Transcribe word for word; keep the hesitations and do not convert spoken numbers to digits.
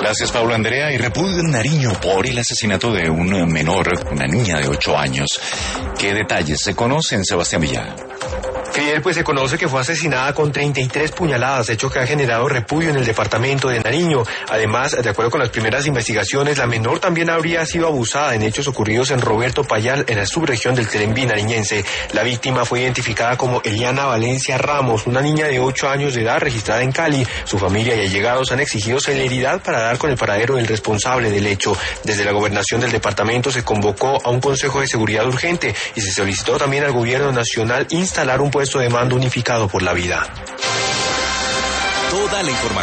Gracias, Pablo Andrea. Y repudio en Nariño por el asesinato de un menor, una niña de ocho años. ¿Qué detalles se conocen, Sebastián Villar? Fidel, pues se conoce que fue asesinada con treinta y tres puñaladas, hecho que ha generado repudio en el departamento de Nariño. Además, de acuerdo con las primeras investigaciones, la menor también habría sido abusada en hechos ocurridos en Roberto Payal, en la subregión del Terenbí nariñense. La víctima fue identificada como Eliana Valencia Ramos, una niña de ocho años de edad registrada en Cali. Su familia y allegados han exigido celeridad para dar con el paradero del responsable del hecho. Desde la gobernación del departamento se convocó a un consejo de seguridad urgente y se solicitó también al gobierno nacional instalar un puesto de mando unificado por la vida. Toda la información